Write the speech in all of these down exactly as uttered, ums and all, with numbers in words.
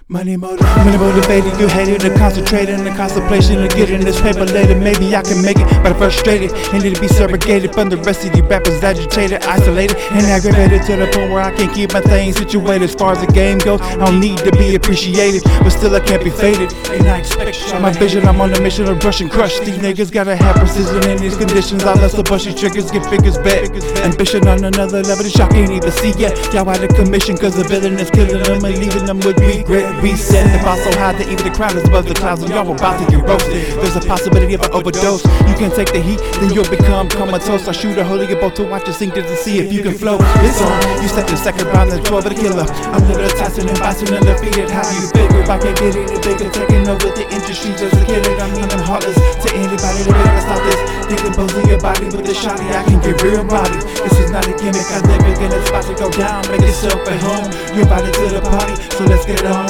Money motivated, money motivated, you hated and concentrated in the contemplation of getting this paper later. Maybe I can make it, but I'm frustrated and need to be segregated from the rest of you rappers, agitated, isolated, and aggravated to the point where I can't keep my things situated. As far as the game goes, I don't need to be appreciated, but still I can't be faded. And I expect my vision, I'm on a mission of brush and crush. These niggas gotta have precision in these conditions. I let some bushy triggers get figures back. Ambition on another level that y'all can't even see yet. Y'all out of commission cause the villain is killing them and leaving them with regret. Reset the bar so high that even the crown is above the clouds and y'all about to get roasted. There's a possibility of an overdose. You can take the heat, then you'll become comatose. I shoot a hole in your boat to watch you sink to see if you can float. It's on. You step the second round, the twelve of the killer. I'm little Tyson and Bison and defeated. How you figure I can't get any bigger? Taking over the industry just to kill it. I mean I'm heartless to anybody that better stop this. Decomposing your body with the shotty, I can get real body. This is not a gimmick, I live it in a spot to go down. Make yourself at home. You're invited to the party, so let's get on.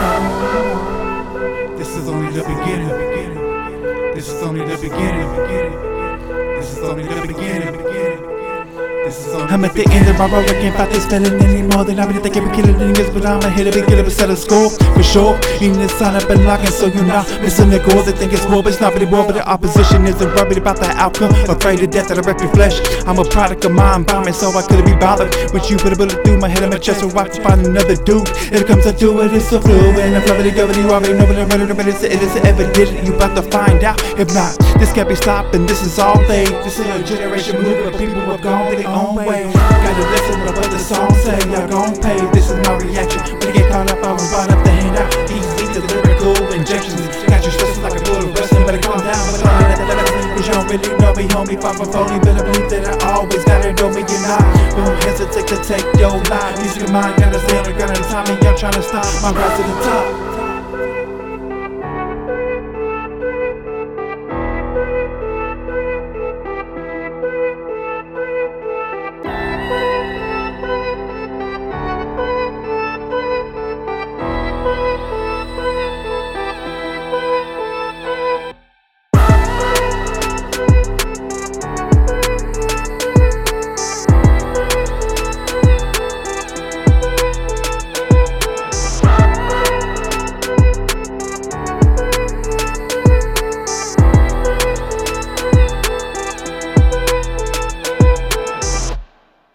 This is only the beginning. This is only the beginning. This is only the beginning. I'm at the end of my road, I can't fight this feeling anymore. Then I really think every killing niggas, but I'm a hit of it, kill it, set a score for sure. Even this sign up and locking, so you're not missing the goal. They think it's war, but it's not really war. But the opposition isn't worried about the outcome, afraid of death that I wreck your flesh. I'm a product of mind bombing, so I couldn't be bothered with you. Put a bullet through my head and my chest, so I to find another dude. If it comes to do it, it's so fluid. And I'm loving it, go, you already know what I'm running, but it's it is evident. You about to find out. If not, this can't be stopped, and this is all they. This is a generation movement, but people have gone their own way. Gotta listen to what the song say, y'all gon' pay. This is my reaction. When you get caught up, I was brought up to hand out these beats of lyrical injections. Got you stressing like a bullet wrestling, better calm down. But all that, that, that, cause you don't really know me, homie. Far from phony, but I believe that I always gotta know me. You're not, won't hesitate to take your life. These your mind, gotta stay on the ground at the time, and y'all trying to stop my rise to the top.